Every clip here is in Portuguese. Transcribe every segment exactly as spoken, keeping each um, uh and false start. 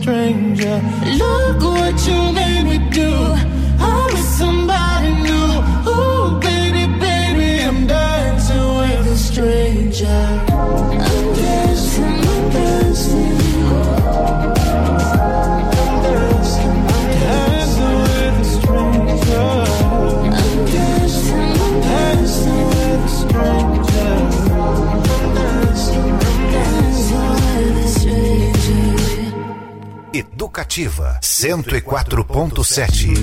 stranger. Look what you made me do. I'm with somebody new. Ooh, baby, baby, I'm dancing with a stranger. I'm dancing, I'm dancing. I'm dancing, I'm dancing with a stranger. I'm dancing, I'm dancing with a stranger. I'm dancing, I'm dancing with a stranger. Educativa cento e quatro ponto sete.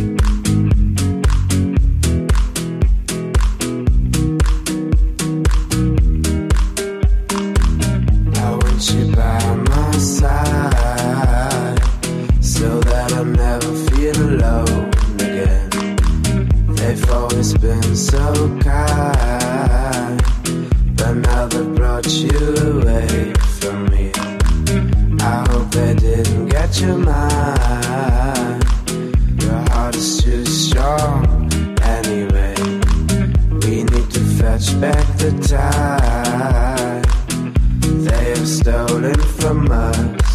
Been so kind, but now they brought you away from me. I hope they didn't get your mind. Your heart is too strong anyway. We need to fetch back the time they have stolen from us.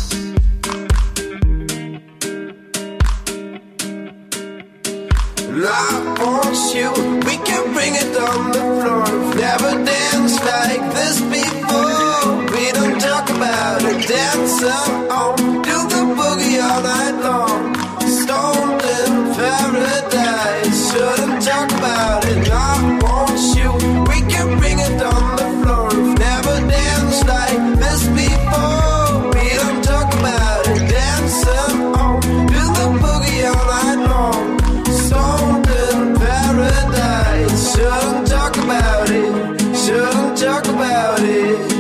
And I want you, we can bring it on the floor. We've never danced like this before. We don't talk about it, dance on. Do the boogie all night long. Stoned in paradise, shouldn't talk about it. I want you, we can bring it on the floor. We've never danced like this before. We don't talk about it, dance on. Do the boogie all night long. Stoned in paradise, shouldn't talk about it, shouldn't talk about it.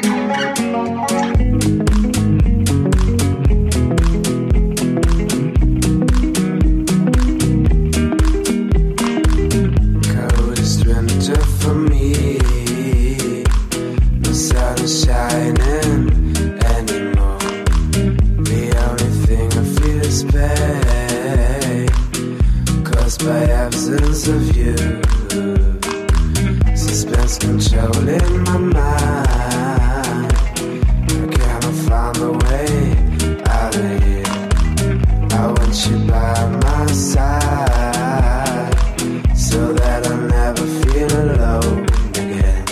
Coldest winter for me, no sun is shining anymore. The only thing I feel is pain, caused by absence of you. Suspense controlling my mind. I cannot find a way out of here. I want you by my side, so that I'll never feel alone again.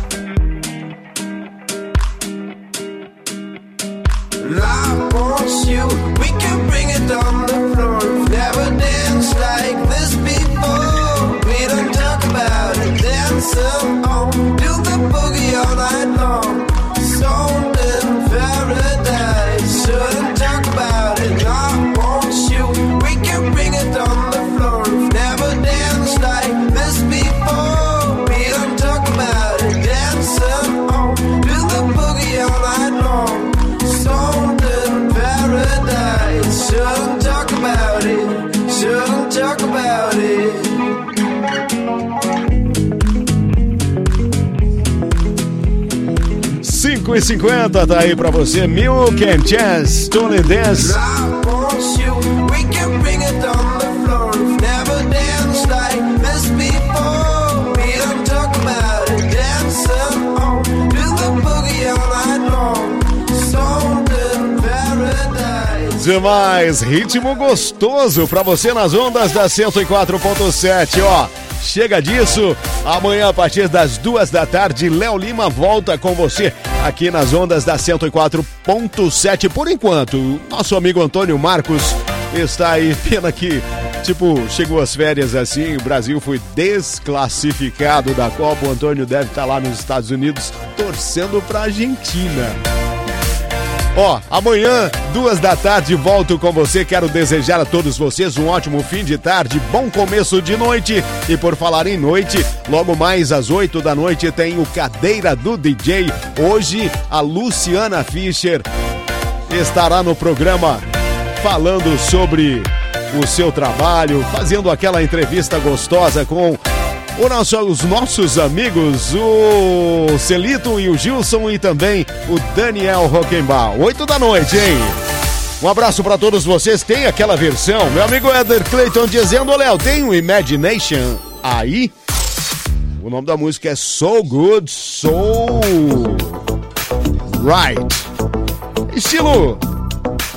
And I want you, we can bring it on the floor. We've never danced like this before. We don't talk about it, dance on. Do the boogie all night long. Stoned in paradise, shouldn't talk about it. I want you, we can bring it on the floor. We've never danced like this before. We don't talk about it, dance on. Do the boogie all night long. Stoned in paradise, shouldn't talk about it, shouldn't talk about it. cinco e cinquenta, tá aí pra você, Milk and Jazz, Stone Dance. Demais, ritmo gostoso pra você nas ondas da cento e quatro ponto sete, ó. Chega disso, amanhã a partir das duas da tarde, Léo Lima volta com você aqui nas ondas da cento e quatro ponto sete. Por enquanto, nosso amigo Antônio Marcos está aí, pena que, tipo, chegou as férias assim, o Brasil foi desclassificado da Copa, o Antônio deve estar lá nos Estados Unidos torcendo pra Argentina. Ó, amanhã, duas da tarde, volto com você. Quero desejar a todos vocês um ótimo fim de tarde, bom começo de noite. E por falar em noite, logo mais às oito da noite tem o Cadeira do D J. Hoje, a Luciana Fischer estará no programa falando sobre o seu trabalho, fazendo aquela entrevista gostosa com o nosso, os nossos amigos, o Celito e o Gilson e também o Daniel Rockenbach. Oito da noite, hein? Um abraço pra todos vocês. Tem aquela versão, meu amigo Eder Clayton dizendo, ô Léo, tem um Imagination aí? O nome da música é So Good, So Right. Estilo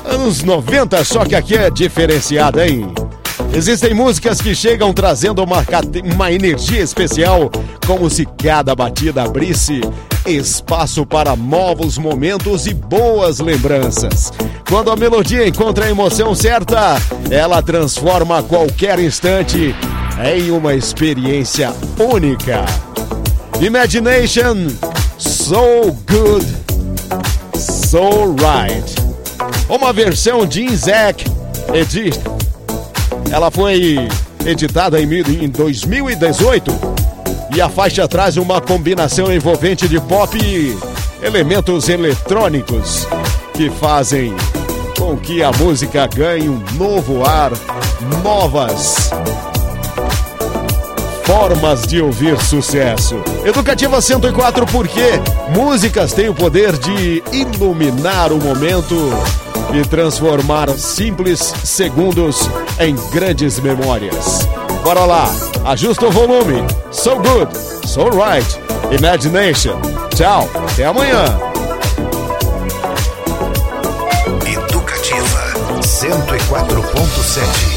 Anos noventa, só que aqui é diferenciada, hein? Existem músicas que chegam trazendo uma, uma energia especial, como se cada batida abrisse espaço para novos momentos e boas lembranças. Quando a melodia encontra a emoção certa, ela transforma qualquer instante em uma experiência única. Imagination, So Good, So Right. Uma versão de Inzec Edit. Ela foi editada em dois mil e dezoito e a faixa traz uma combinação envolvente de pop e elementos eletrônicos que fazem com que a música ganhe um novo ar, novas formas de ouvir sucesso. Educativa cento e quatro, porque músicas têm o poder de iluminar o momento e transformar simples segundos em grandes memórias. Bora lá, ajusta o volume. So Good, So Right, Imagination. Tchau, até amanhã. Educativa cento e quatro ponto sete.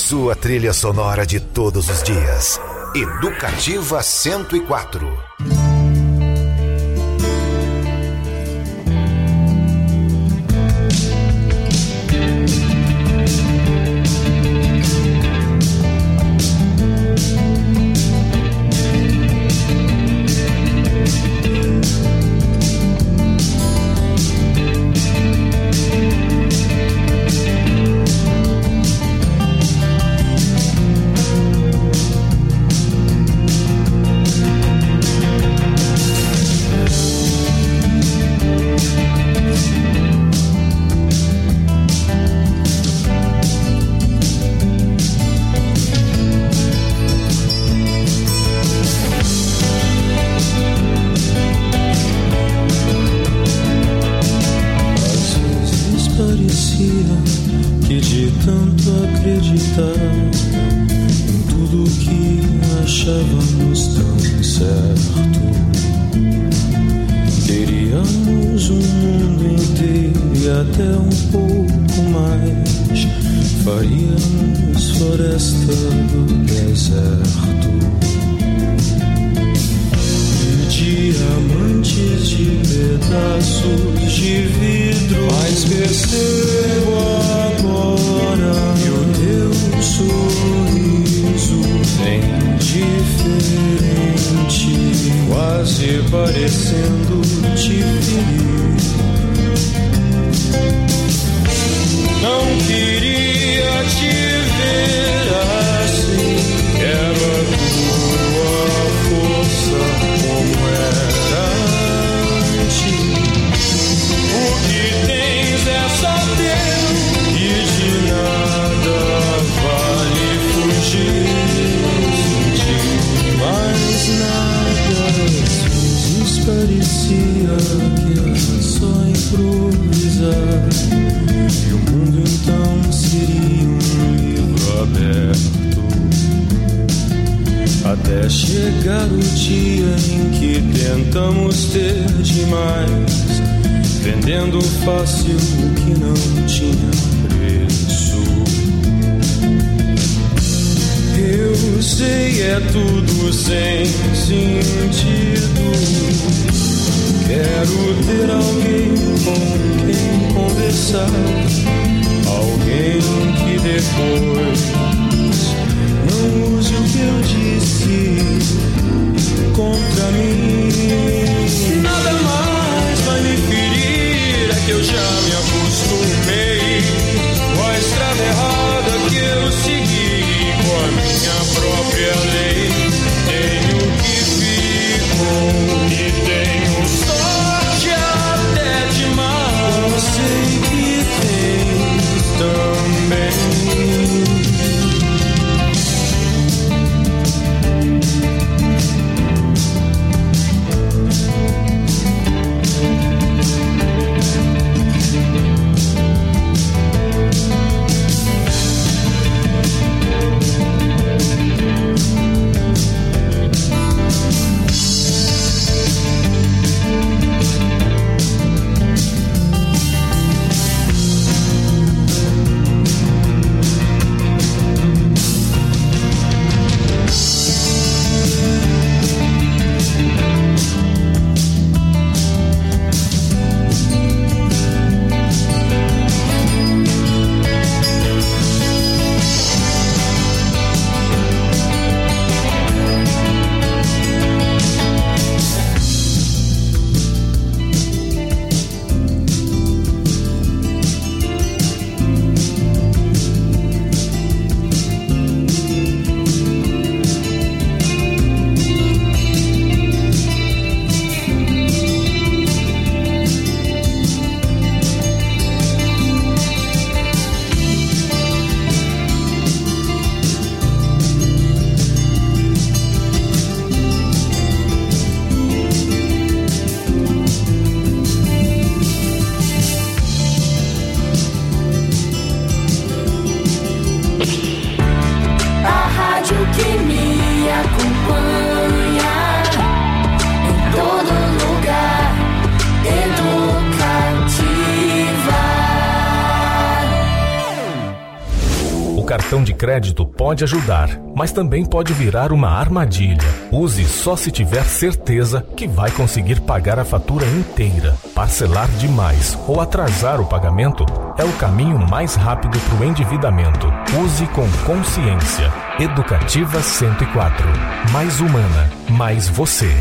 sua trilha sonora de todos os dias. Educativa cento e quatro. cartão de crédito pode ajudar, mas também pode virar uma armadilha. Use só se tiver certeza que vai conseguir pagar a fatura inteira. Parcelar demais ou atrasar o pagamento é o caminho mais rápido para o endividamento. Use com consciência. Educativa cento e quatro. Mais humana, mais você.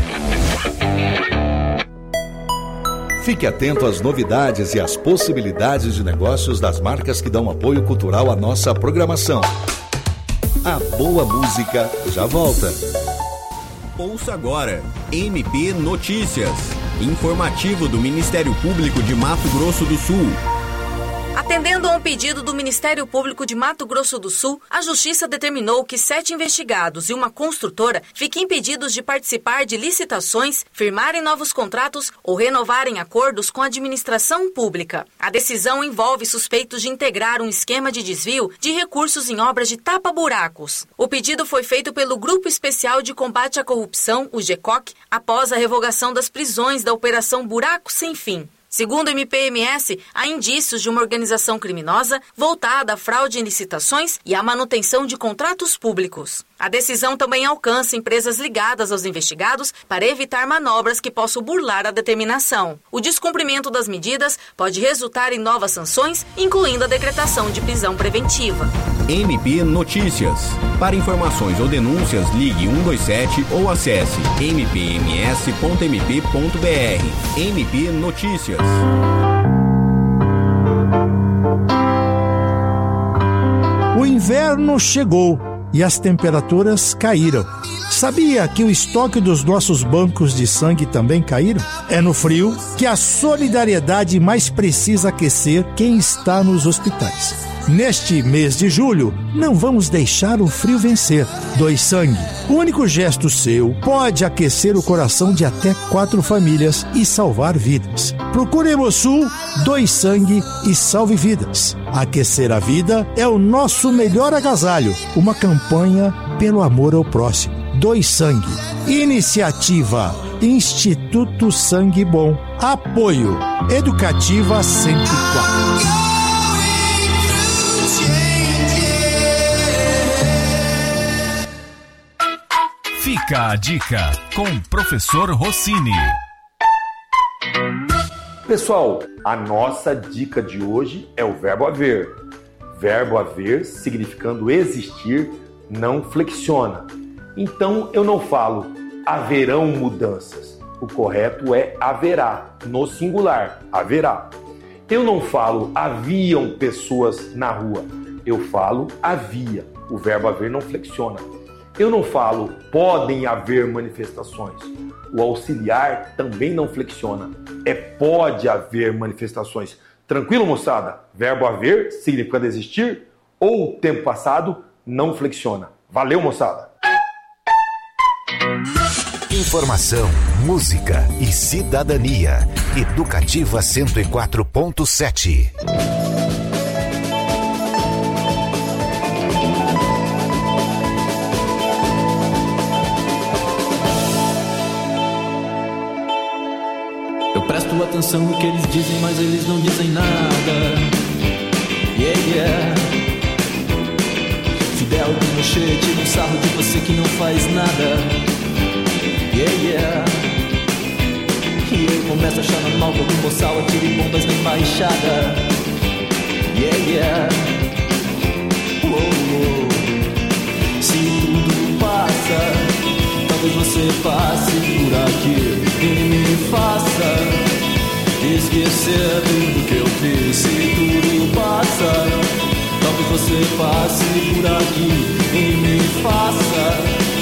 Fique atento às novidades e às possibilidades de negócios das marcas que dão apoio cultural à nossa programação. A boa música já volta. Ouça agora M P Notícias, informativo do Ministério Público de Mato Grosso do Sul. Atendendo a um pedido do Ministério Público de Mato Grosso do Sul, a Justiça determinou que sete investigados e uma construtora fiquem impedidos de participar de licitações, firmarem novos contratos ou renovarem acordos com a administração pública. A decisão envolve suspeitos de integrar um esquema de desvio de recursos em obras de tapa-buracos. O pedido foi feito pelo Grupo Especial de Combate à Corrupção, o GECOC, após a revogação das prisões da Operação Buraco Sem Fim. Segundo o M P M S, há indícios de uma organização criminosa voltada à fraude em licitações e à manutenção de contratos públicos. A decisão também alcança empresas ligadas aos investigados para evitar manobras que possam burlar a determinação. O descumprimento das medidas pode resultar em novas sanções, incluindo a decretação de prisão preventiva. M P Notícias. Para informações ou denúncias, ligue um dois sete ou acesse m p m s ponto m p ponto b r. M P Notícias. O inverno chegou e as temperaturas caíram. Sabia que o estoque dos nossos bancos de sangue também caíram? É no frio que a solidariedade mais precisa aquecer quem está nos hospitais. Neste mês de julho, não vamos deixar o frio vencer. Doe sangue. O único gesto seu pode aquecer o coração de até quatro famílias e salvar vidas. Procure Hemosul, doe sangue e salve vidas. Aquecer a vida é o nosso melhor agasalho. Uma campanha pelo amor ao próximo. Doe sangue. Iniciativa Instituto Sangue Bom. Apoio Educativa cento e quatro. Fica a dica com o professor Rossini. Pessoal, a nossa dica de hoje é o verbo haver. Verbo haver, significando existir, não flexiona. Então eu não falo haverão mudanças. O correto é haverá, no singular, haverá. Eu não falo haviam pessoas na rua. Eu falo havia. O verbo haver não flexiona. Eu não falo podem haver manifestações. O auxiliar também não flexiona. É pode haver manifestações. Tranquilo, moçada? Verbo haver, significando existir, ou tempo passado, não flexiona. Valeu, moçada! Informação, música e cidadania. Educativa cento e quatro ponto sete. Eu presto atenção no que eles dizem, mas eles não dizem nada. Yeah, yeah. Fidel Pinochet tira um sarro de você que não faz nada. Yeah, yeah. E eu começo a achar normal que algum boçal atire bombas na embaixada. Yeah, yeah. Oh, oh. Se tudo passa, talvez você passe por aqui e me faça esquecer tudo que eu fiz. Se tudo passa, talvez você passe por aqui e me faça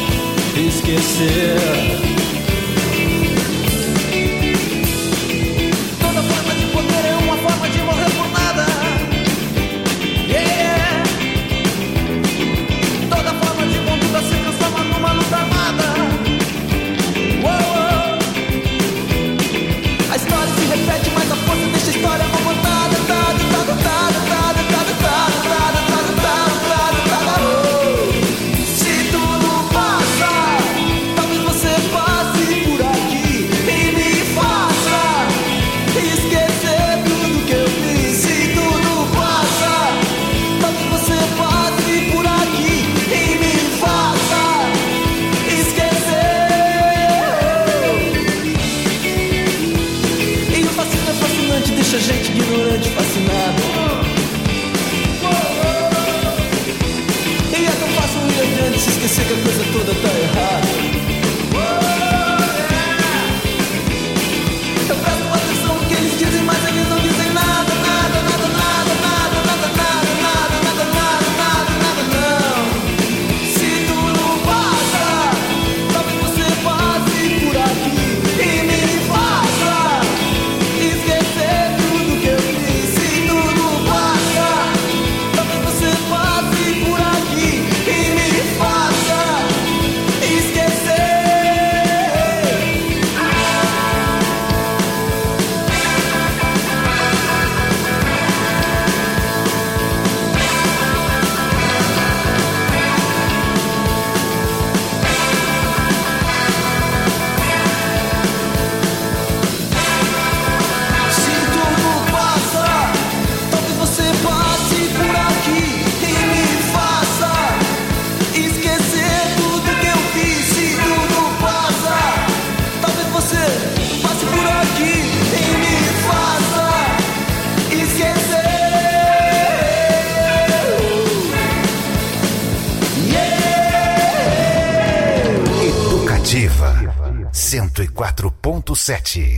esquecer. Toda forma de poder é uma forma de morrer por nada. Yeah. Toda forma de conduta se transforma numa luta armada. Uou. A história se repete, mas a força deixa a história montada. Se tudo passa, talvez você passe quatro ponto sete.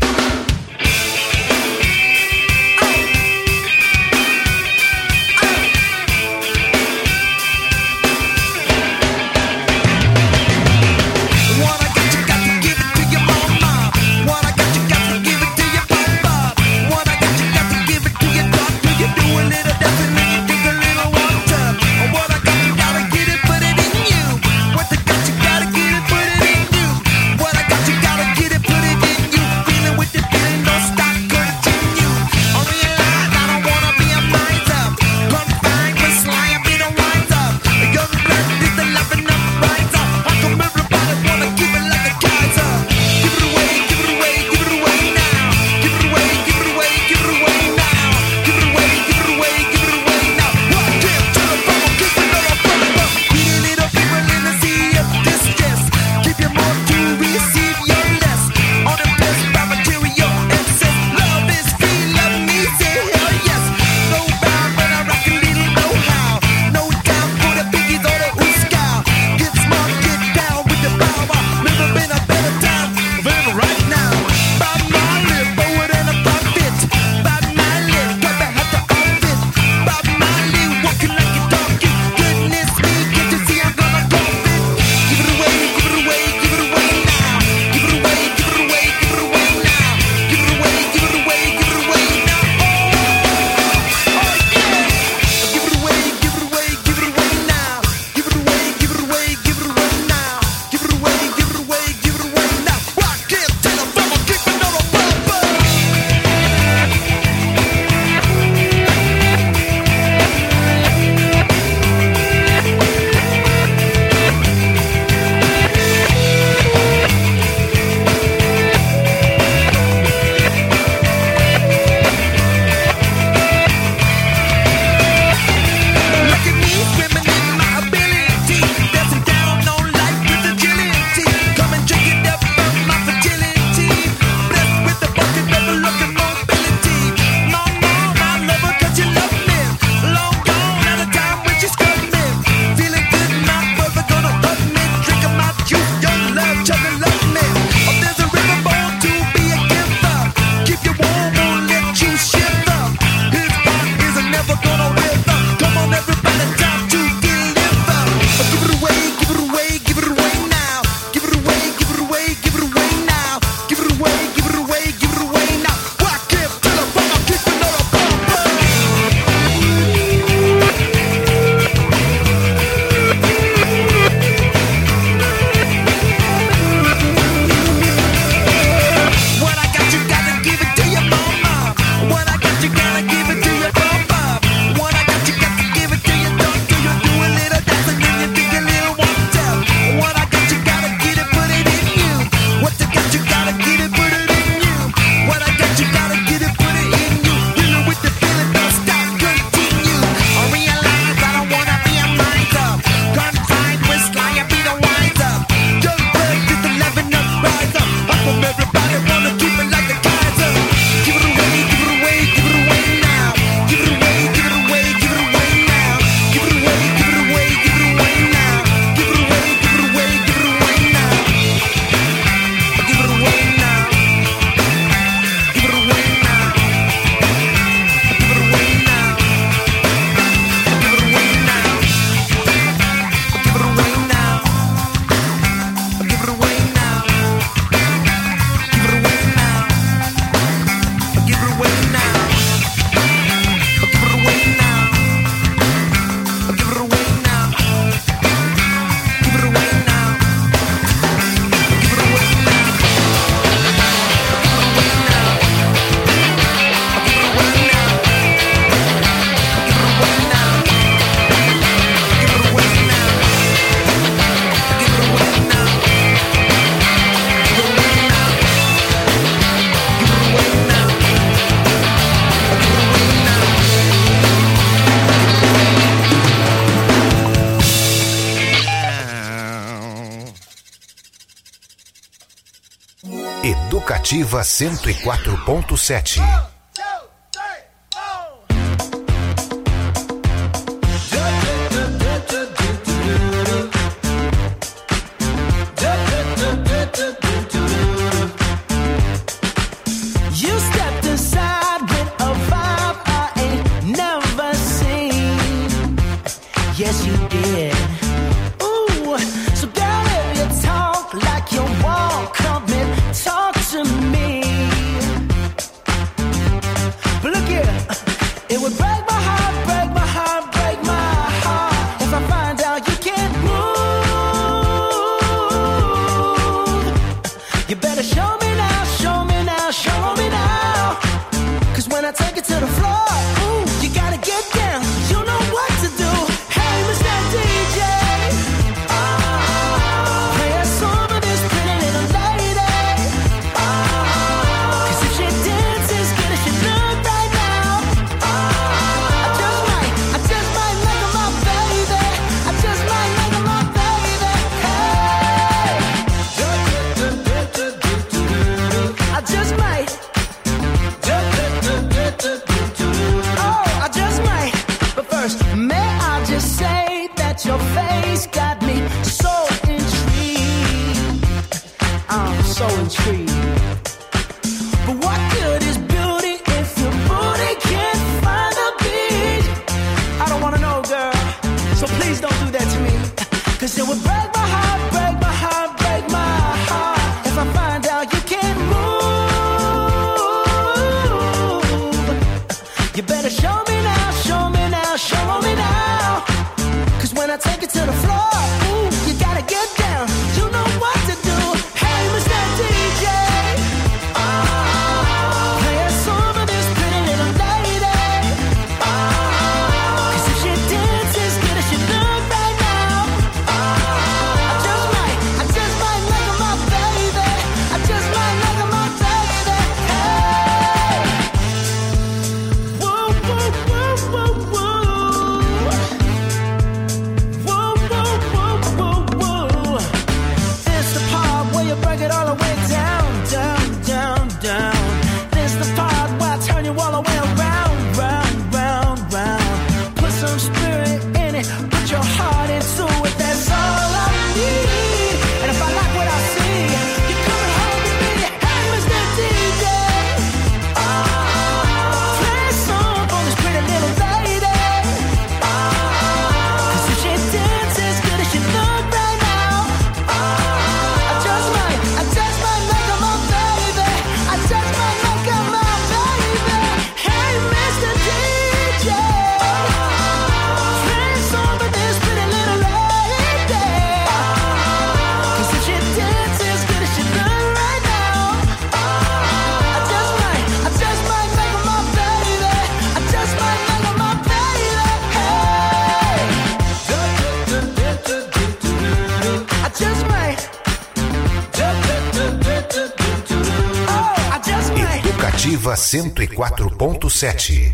Educativa cento e quatro ponto sete. You stepped aside with a vibe I ain't never seen. Yes, you did. Ooh, so girl, if you talk like you walk, come and talk to me. But look here, it would break my heart, break my heart, break my heart if I find out you can't move. You better show me now, show me now, show me now. Cause when I take it to the floor, ooh, you gotta get down. You know what to do. Hey, Mister D J, oh, play a song of this pretty little lady. Oh, cause if she dances good as she look right now, oh, I just might, I just might make her my baby. I just might make her my baby. Hey, I just might. Oh, I just might. But first, may I just say that your face got me so intrigued. I'm so intrigued. But what good is beauty if your booty can't find the beat? I don't wanna know, girl, so please don't do that to me. Cause it would break my heart, break my heart, break my heart if I find out you can't move. You better show me now, show me now, show me now. Cause when I take it to the floor, ooh, you gotta get down. You know what to do. Hey, Mister D J, oh, play a song of this pretty little lady. Oh, cause if she dances good as she look right now, oh, I just might, I just might make her my baby. I just might make her my baby. Hey, whoa, whoa, whoa, whoa, whoa. Whoa, whoa, whoa, whoa, whoa. This the part where you break it all the way down, down, down, down. This the part where I turn you all the way around, round, round, round. Put some spirit in it, put your heart into it. That's all I need. And if I like what I see, you come and hold me. Hey, Mister D J, oh, play a song for this pretty little lady. Oh, cause if she dances good as she look right now, oh, I just might, I just might make her my baby. I just might make her my baby. Hey, Mister D J, play a song for this pretty little lady. Cause if she dances good as she look right now, oh, I just might, I just might make her my baby. I just might make her my baby. Hey, I just might. Oh, I just might. Educativa cento e quatro ponto sete.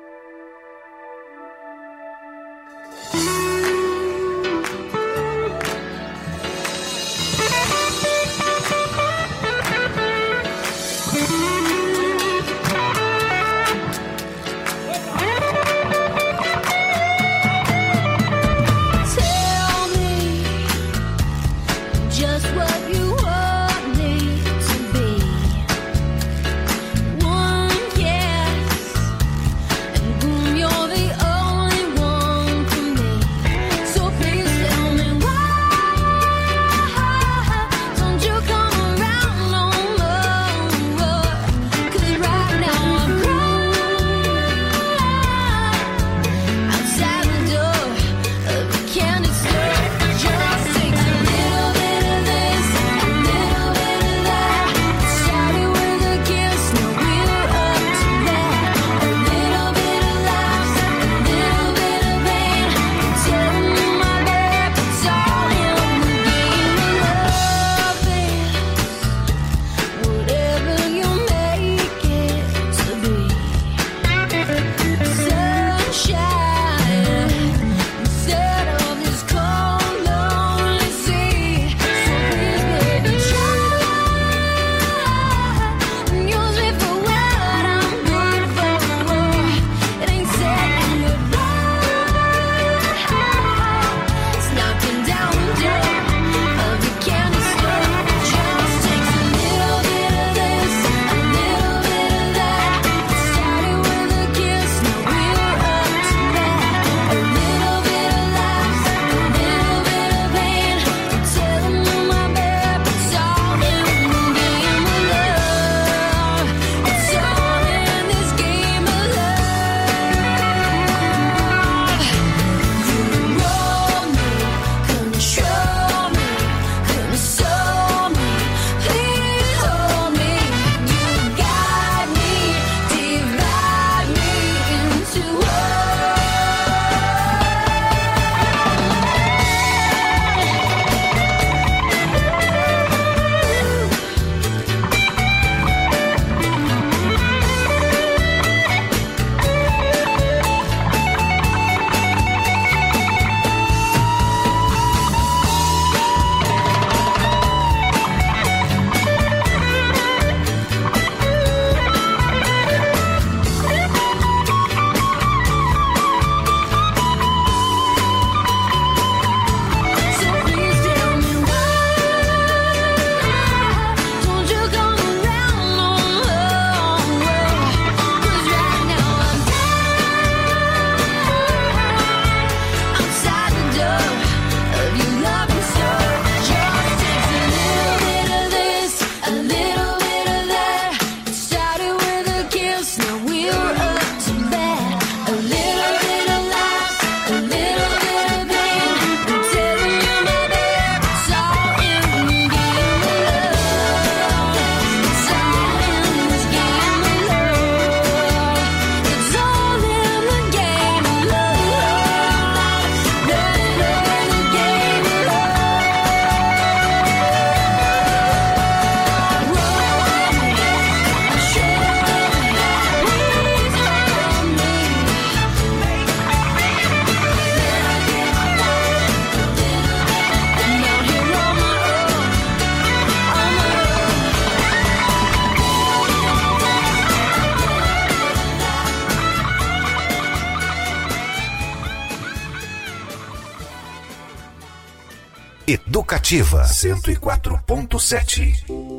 Tell me just what you want me to be. One yes this, now we're up to bat. A little bit of lies, a little bit of pain. I'm telling you, my babe, it's all in the game of love. It's all in this game of love. It's all in the game of love. Love, love, the game of Educativa cento e quatro ponto sete.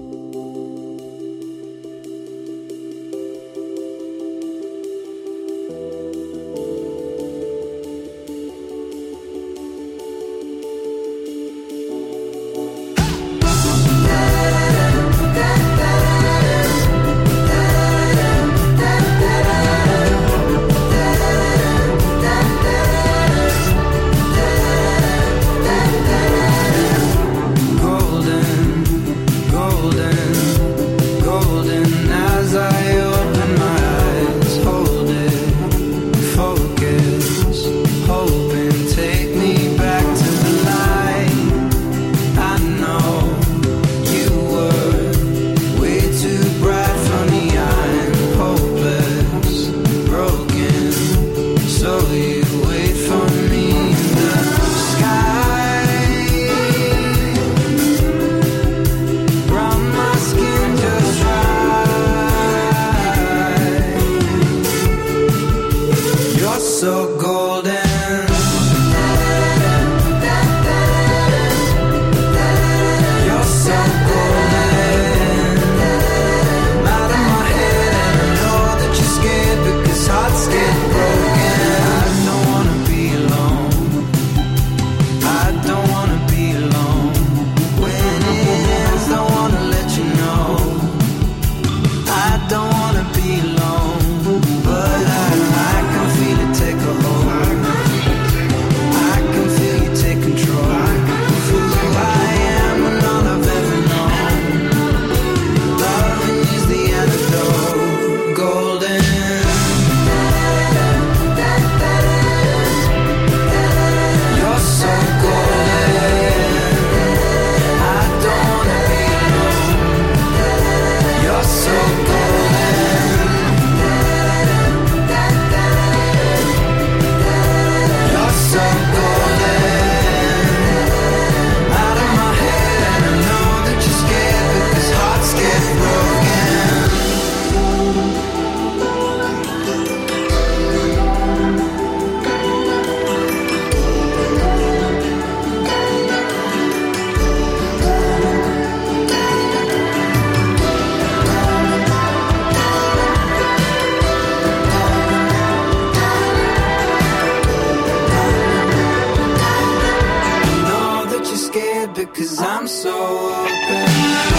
Cause I'm so open.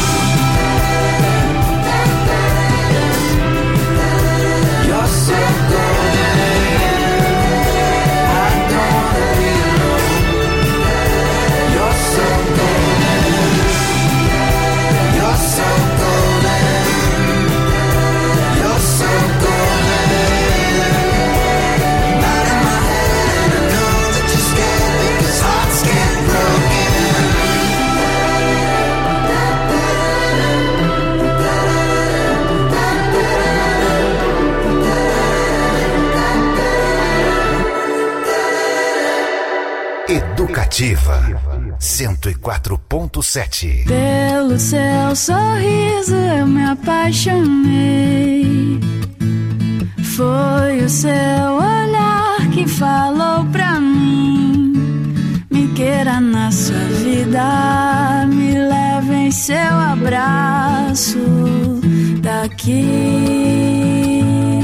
You're so golden. I don't wanna be alone. You're so golden. You're so golden. You're so golden. Out of my head, and I know that you're scared because hearts get broken. Educativa cento e quatro ponto sete. Pelo seu sorriso eu me apaixonei. Foi o seu olhar que falou pra mim. Me queira na sua vida, me leve em seu abraço daqui.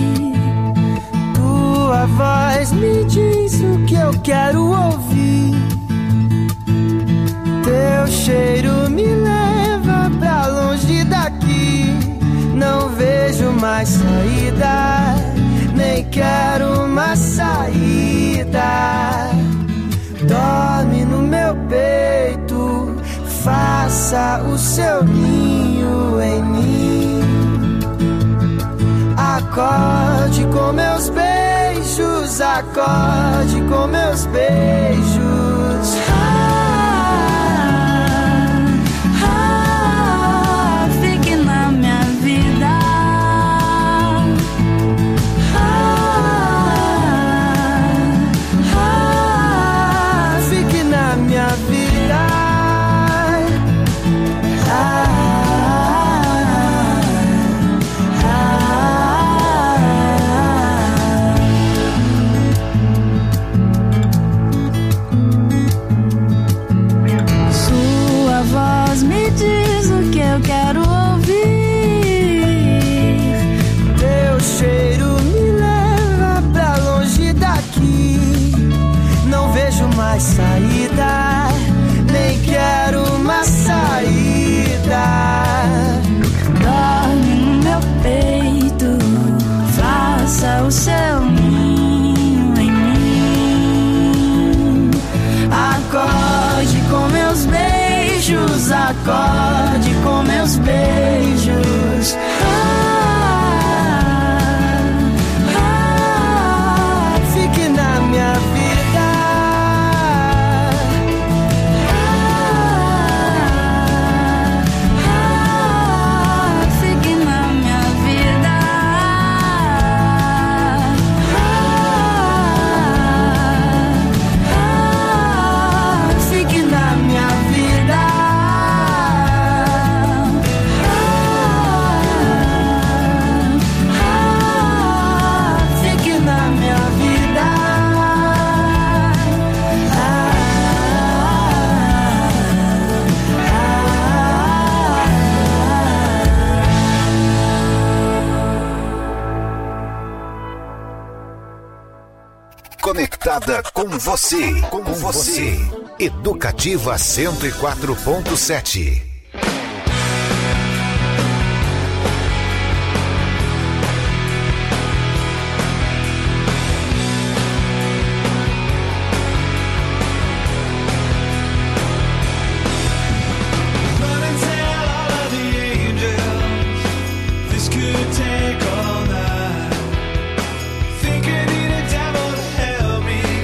Tua voz me diz o que eu quero ouvir. Teu cheiro me leva pra longe daqui. Não vejo mais mais saída, nem quero mais saída. Dorme no meu peito, faça o seu ninho em mim. Acorde com meus beijos, acorde com meus beijos. Ah, ah, fique na minha vida. Ah, ah, fique na minha vida. Ah, diz o que eu quero ouvir. Teu cheiro me leva pra longe daqui. Não vejo mais saída, nem quero mais saída. Dorme no meu peito, faça o seu ninho em mim. Acorde com meus beijos, acorde com meus beijos. Ah, ah, fique na minha vida. Ah, ah, fique na minha vida. Ah, ah, fique na minha vida. Conectada com você, com você. Educativa cento e quatro ponto sete.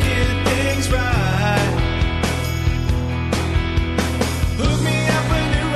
Hook me up a new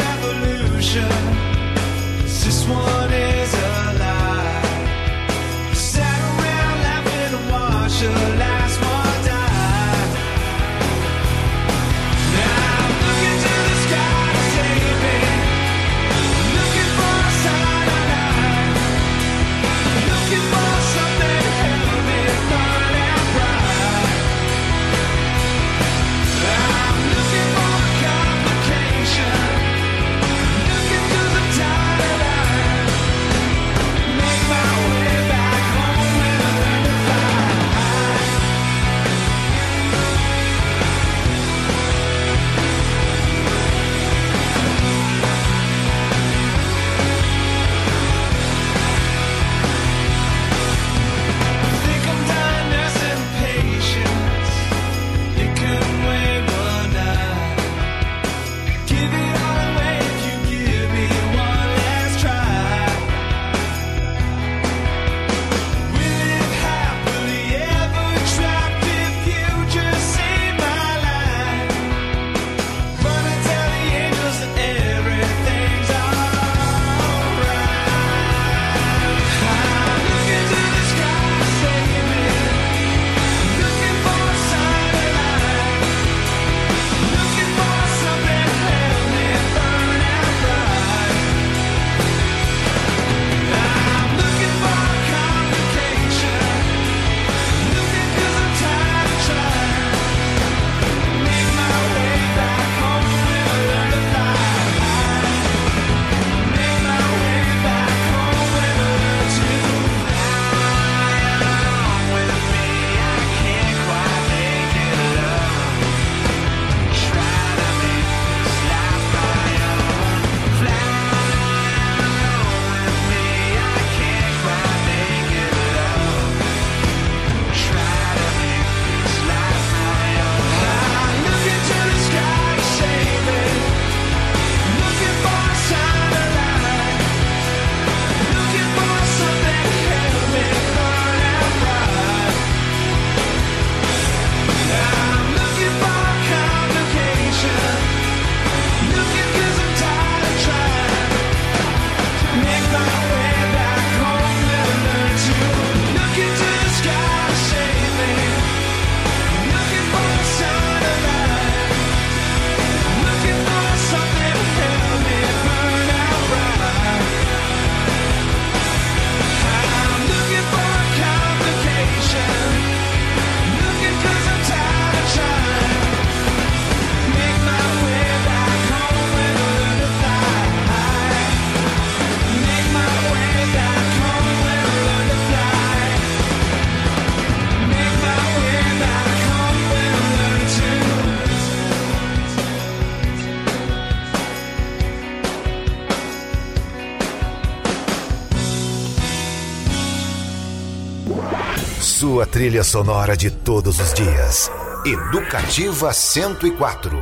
Sua trilha sonora de todos os dias. Educativa cento e quatro.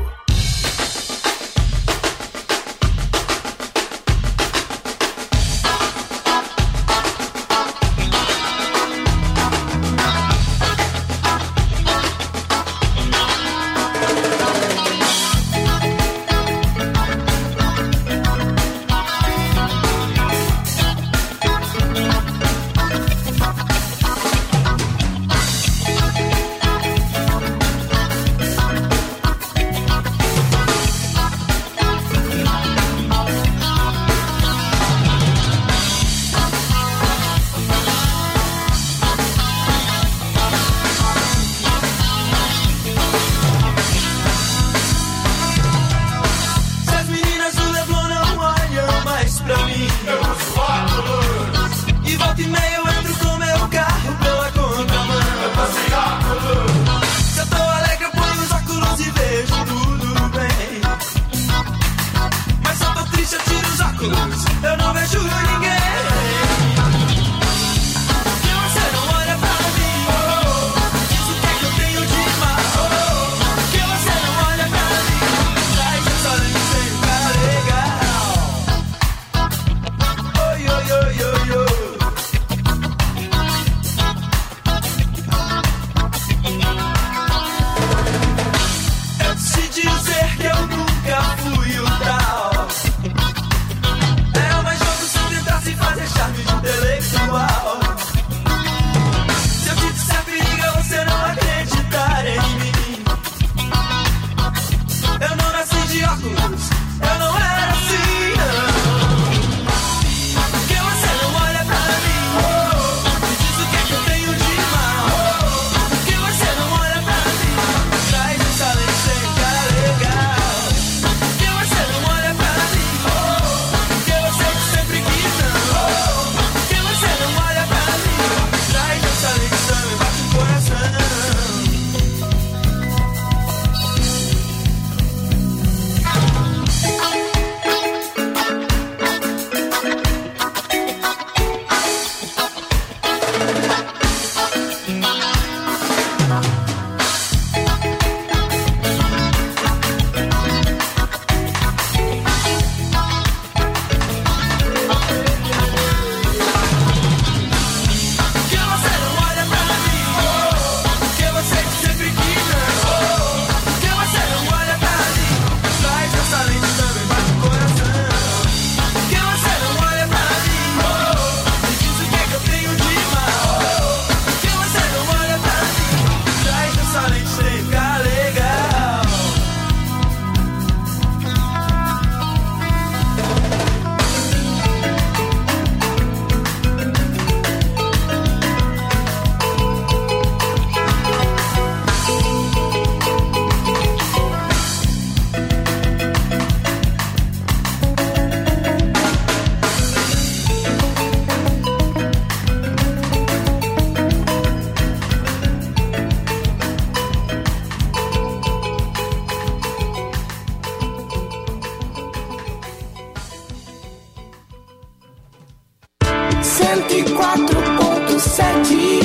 cento e quatro ponto sete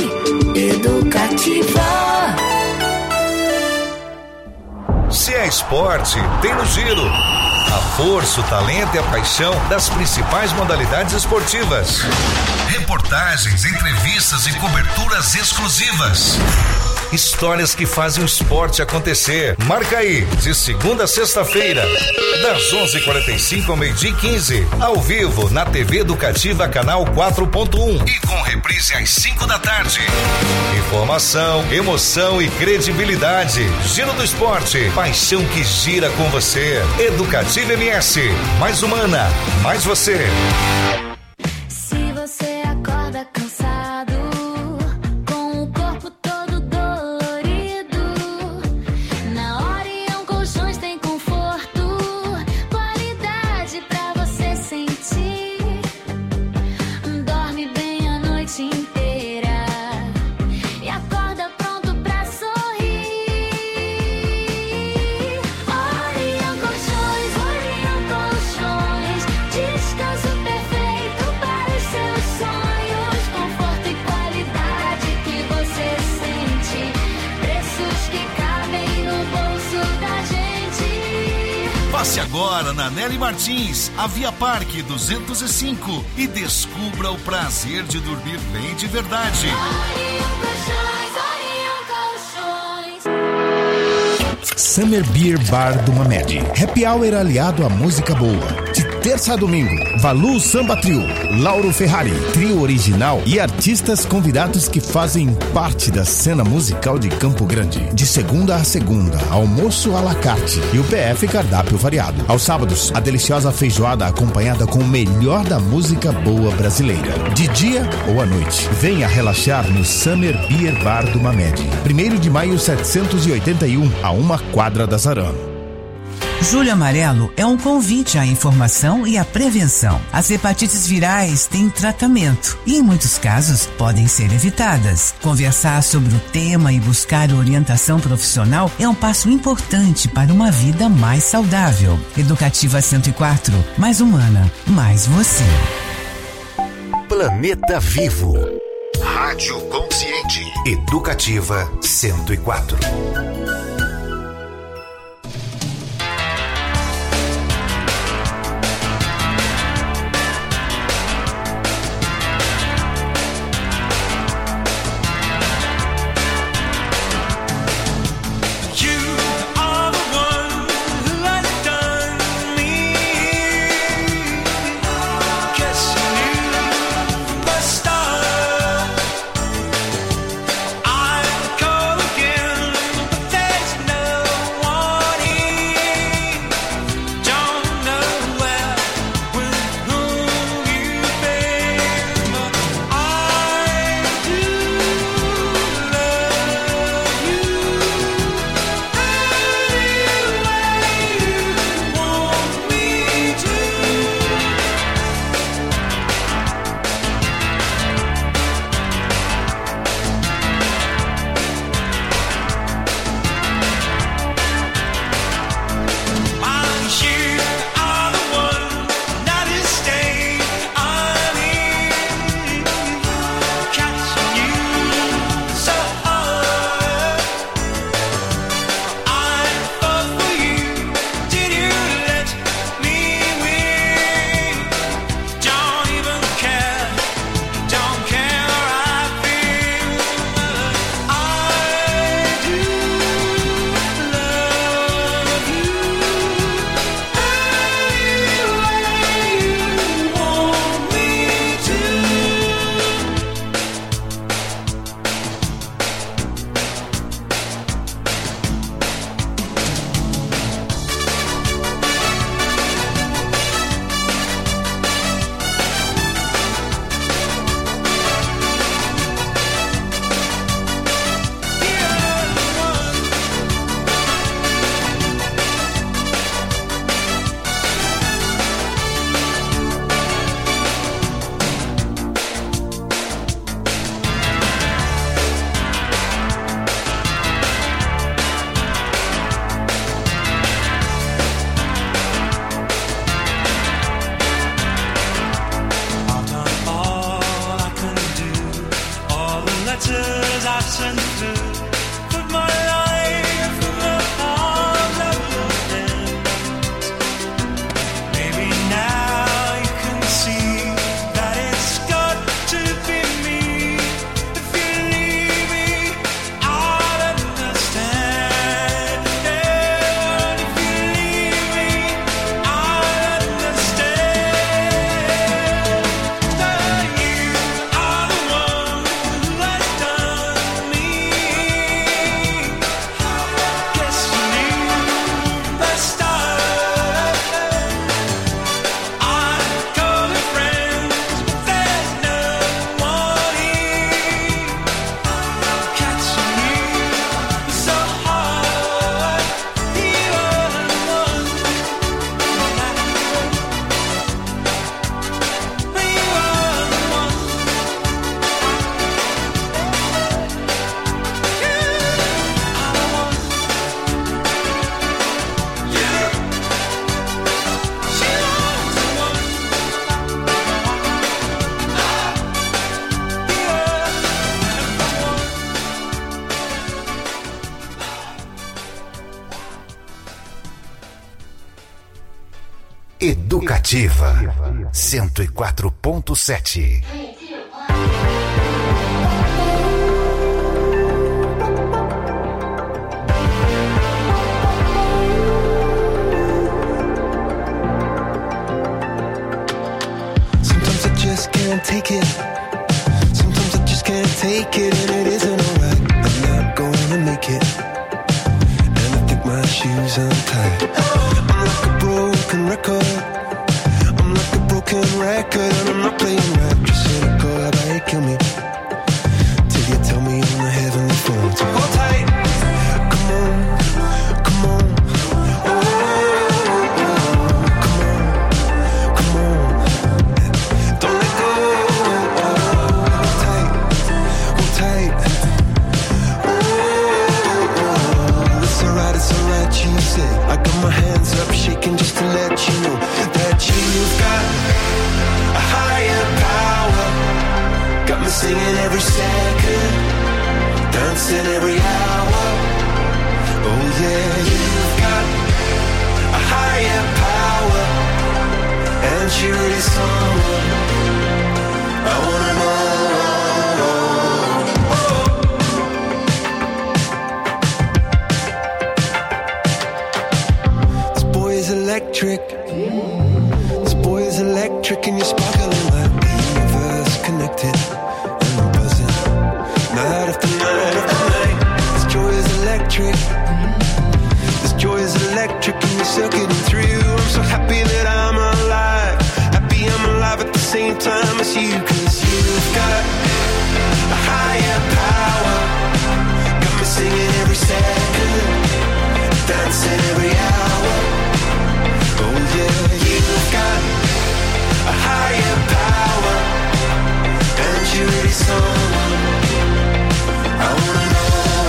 Educativa. Se é esporte, tem no Giro. A força, o talento e a paixão das principais modalidades esportivas. Reportagens, entrevistas e coberturas exclusivas. Histórias que fazem o esporte acontecer. Marca aí, de segunda a sexta-feira, das onze e quarenta e cinco ao meio-dia e quinze, ao vivo na T V Educativa Canal quatro ponto um e com reprise às cinco da tarde. Informação, emoção e credibilidade. Giro do Esporte, paixão que gira com você. Educativa M S, mais humana, mais você. Se você acorda cansado, com o corpo todo dolorido, na Orion Colchões tem conforto, qualidade pra você sentir. Dorme bem a noite inteira e acorda pronto pra sorrir. Orion Colchões, Orion Colchões, descanso perfeito. Passe agora na Nelly Martins, a Via Parque duzentos e cinco e descubra o prazer de dormir bem de verdade. Summer Beer Bar do Mamed. Happy Hour aliado à música boa. De terça a domingo, Valu Samba Trio, Lauro Ferrari, trio original e artistas convidados que fazem parte da cena musical de Campo Grande. De segunda a segunda, almoço à la carte e o P F cardápio variado. Aos sábados, a deliciosa feijoada acompanhada com o melhor da música boa brasileira. De dia ou à noite, venha relaxar no Summer Beer Bar do Mamed. primeiro de maio setecentos e oitenta e um, a uma quadra da Zaran. Julho Amarelo é um convite à informação e à prevenção. As hepatites virais têm tratamento e, em muitos casos, podem ser evitadas. Conversar sobre o tema e buscar orientação profissional é um passo importante para uma vida mais saudável. Educativa cento e quatro, mais humana, mais você. Planeta Vivo. Rádio Consciente. Educativa cento e quatro. Educativa cento e quatro ponto sete. Sometimes I just can't take it. Sometimes I just can't take it, and it isn't alright. I'm not gonna make it, and I think my shoes untied. I'm like a broken record. I'm like a broken record, and I'm not playing right. Just cynical, how about you kill me till you tell me on the heavenly phone to hold tight. Come on, come on. Oh, come on, come on. Don't let go. Hold tight, hold tight. Oh, it's alright, it's alright, you said. I got my hands up, shaking just to let you know that you've got a higher power. Got me singing every second, dancing every hour. Oh yeah, you've got a higher power, and she really someone I wanna know. This boy is electric. This boy is electric, and you're sparkling like the universe connected. And I'm buzzing night after night after night. This joy is electric. This joy is electric, and you're circuiting through. I'm so happy that I'm alive. Happy I'm alive at the same time as you, 'cause you've got a higher power. Got me singing every second, dancing every hour. Oh yeah, you've got a higher power, and you really someone I wanna know.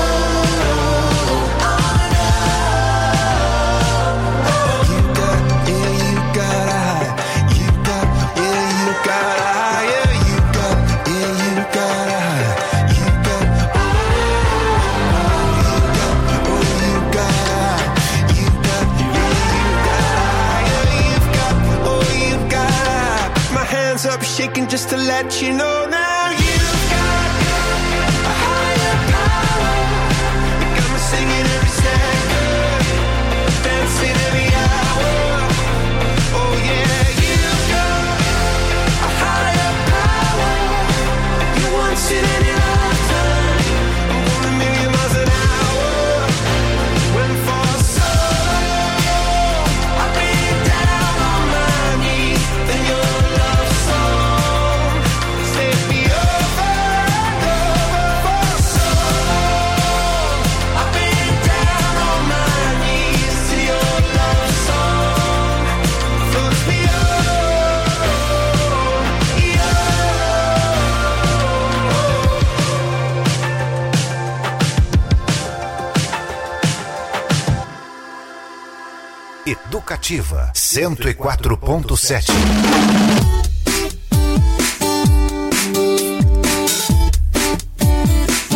You got, yeah, you got a high. You got, yeah, you got a higher. You got, yeah, you got a high. You got, oh, you got, oh, you got a high. You got, yeah, you got a higher. You've got, oh, you got a high. My hands up shaking just to let you know now. You've got a higher power. You got me singing every second, dancing every hour. Oh yeah, you've got a higher power. You want it any lifetime. I'm going a million miles an hour. When for so long I've been down on my knees, then your love song set me over and over. For so long I've been down on my knees till your love song floats me over. Yeah. Educativa cento e quatro ponto sete.